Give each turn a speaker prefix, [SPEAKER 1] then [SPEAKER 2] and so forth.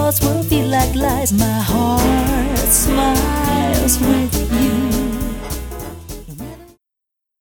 [SPEAKER 1] thoughts will feel like lies. My heart smiles with